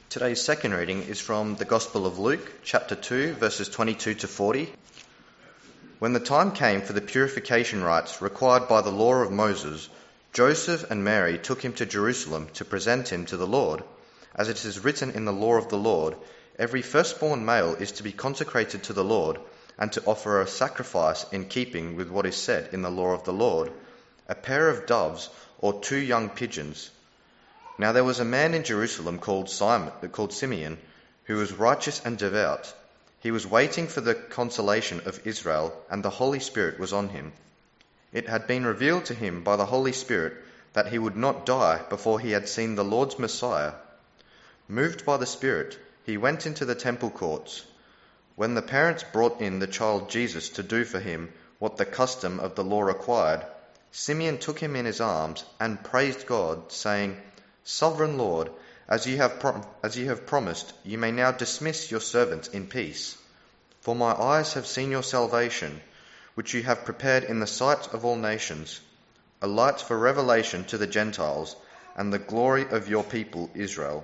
Today's second reading is from the Gospel of Luke, chapter 2, verses 22 to 40. When the time came for the purification rites required by the law of Moses, Joseph and Mary took him to Jerusalem to present him to the Lord. As it is written in the law of the Lord, every firstborn male is to be consecrated to the Lord and to offer a sacrifice in keeping with what is said in the law of the Lord, a pair of doves or 2 young pigeons. Now there was a man in Jerusalem called Simeon, who was righteous and devout. He was waiting for the consolation of Israel, and the Holy Spirit was on him. It had been revealed to him by the Holy Spirit that he would not die before he had seen the Lord's Messiah. Moved by the Spirit, he went into the temple courts. When the parents brought in the child Jesus to do for him what the custom of the law required, Simeon took him in his arms and praised God, saying, "Sovereign Lord, as you have promised, you may now dismiss your servant in peace. For my eyes have seen your salvation, which you have prepared in the sight of all nations, a light for revelation to the Gentiles, and the glory of your people Israel."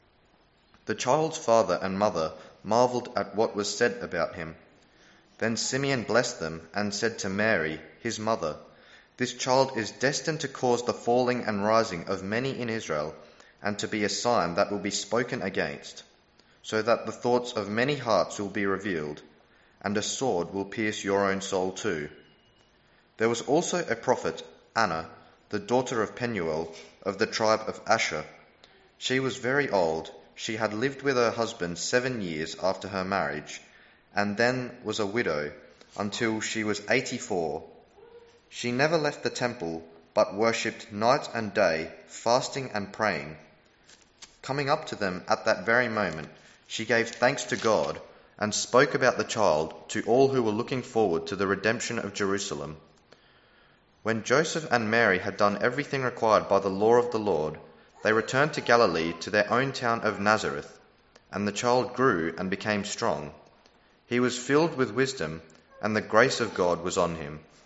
The child's father and mother marveled at what was said about him. Then Simeon blessed them and said to Mary, his mother, "This child is destined to cause the falling and rising of many in Israel, and to be a sign that will be spoken against, so that the thoughts of many hearts will be revealed, and a sword will pierce your own soul too." There was also a prophet, Anna, the daughter of Penuel, of the tribe of Asher. She was very old. She had lived with her husband 7 years after her marriage, and then was a widow until she was 84. She never left the temple, but worshipped night and day, fasting and praying. Coming up to them at that very moment, she gave thanks to God and spoke about the child to all who were looking forward to the redemption of Jerusalem. When Joseph and Mary had done everything required by the law of the Lord, they returned to Galilee to their own town of Nazareth, and the child grew and became strong. He was filled with wisdom, and the grace of God was on him.